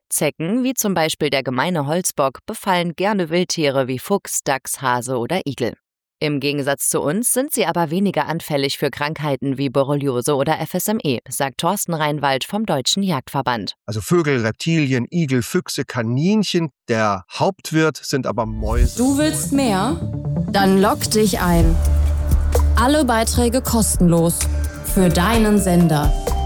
Zecken, wie zum Beispiel der gemeine Holzbock, befallen gerne Wildtiere wie Fuchs, Dachs, Hase oder Igel. Im Gegensatz zu uns sind sie aber weniger anfällig für Krankheiten wie Borreliose oder FSME, sagt Thorsten Reinwald vom Deutschen Jagdverband. Also Vögel, Reptilien, Igel, Füchse, Kaninchen. Der Hauptwirt sind aber Mäuse. Du willst mehr? Dann logg dich ein. Alle Beiträge kostenlos. Für deinen Sender.